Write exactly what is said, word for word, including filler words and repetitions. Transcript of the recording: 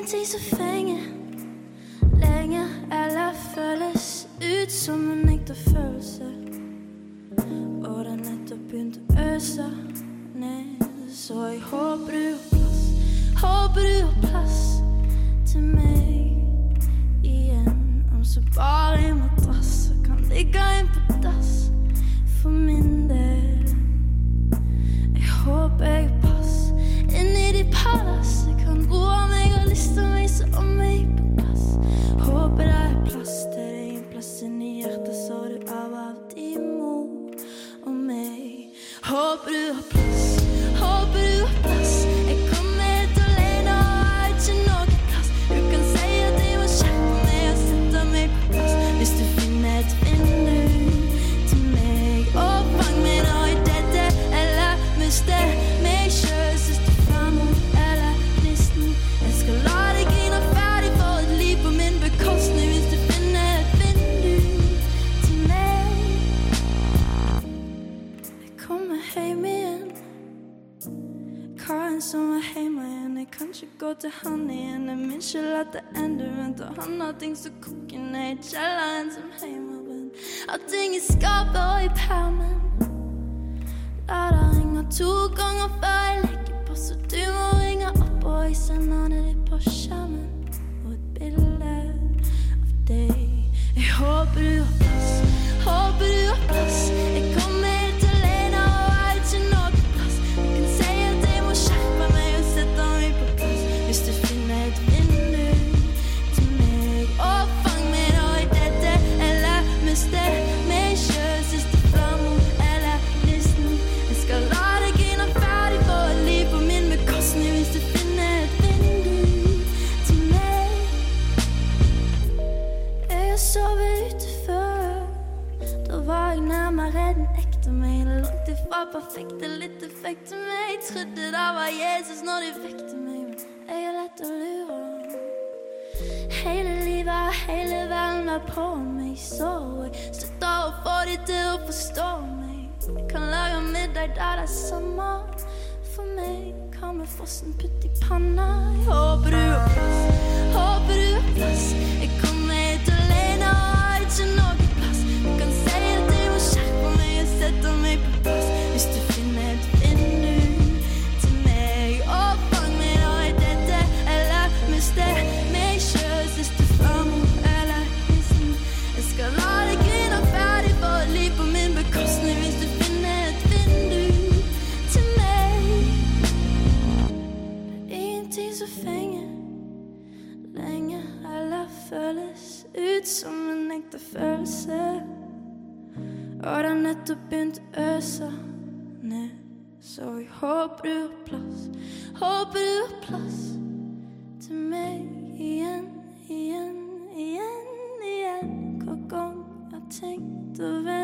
Ingenting som fenger lenger, eller føles ut som en ekte følelse. Og det nettopp begynt å øse ned. Så jeg håper du har plass, håper du har plass til meg igjen. Om så bare en madrass så kan ligge inn på dass for min del. Jeg håper jeg har pass inni de palass. Jeg kan roe meg og liste meg så om meg på plass. Håper det er plass til deg, en plass inni hjertet så du av av din mor og meg. Håper du har plass, håper du har plass. Jeg kommer helt alene og har ikke noe plass. Du kan si at jeg må skjerpe meg og sette meg på plass. Hvis du finner et vindu til meg og fang meg når jeg detter eller mister meg selv. Siste flammen eller gnisten. Jeg skal la deg grine ferdig for et liv på min bekostning. Hvis du finner et vindu til meg. Jeg kommer hjem igjen. Karen som er hjemme igjen. Jeg kan ikke gå til han igjen. Jeg minns ikke at det ender rundt. Og han har ting som koker ned i kjelleren som hjemme rundt. Har ting i skapet og i permen. La det ringe to ganger før jeg legger på. Så du må ringe opp og jeg sender det på skjermen. Og et bilde av deg. Jeg håper du har plass, håper du har plass. Jeg kommer helt alene og har ikke noe plass. Du kan si at jeg må skjerpe meg og sette meg på plass. Hvis du finner et vindu til meg og fang meg når jeg detter eller mister meg selv. Siste flammen eller gnisten. Jeg skal la deg grine ferdig for et liv på min bekostning. Hvis du finner et vindu til meg. Jeg har sovet ute før. Da var jeg nærmere den ekte meg. Langt ifra perfekt, litt effekt til meg. Jeg trodde det var Jesus når de vekte meg. Men jeg er lett å lure. Hele livet, hele verden var på meg. Så jeg slutter å få de til å forstå meg. Jeg kan lage middag der det er sommer for meg. Hva med frossen putt i panna? Jeg håper du har plass, håper du har plass. Jeg kommer helt alene og har ikke noe plass. Du kan si at jeg må skjerpe meg og sette meg på plass. Hvis du finner et vindu til meg og fang meg når jeg detter eller mister meg selv. Siste flammen eller gnisten. Jeg skal la deg grine ferdig for et liv på min bekostning. Hvis du finner et vindu til meg. Ingenting som fenger lenge eller føles ut som en ekte følelse. Og det er nettopp begynt å øse ned. Så jeg håper du har plass, håper du har plass til meg igjen, igjen, igjen, igjen. Hver gang jeg har tenkt å være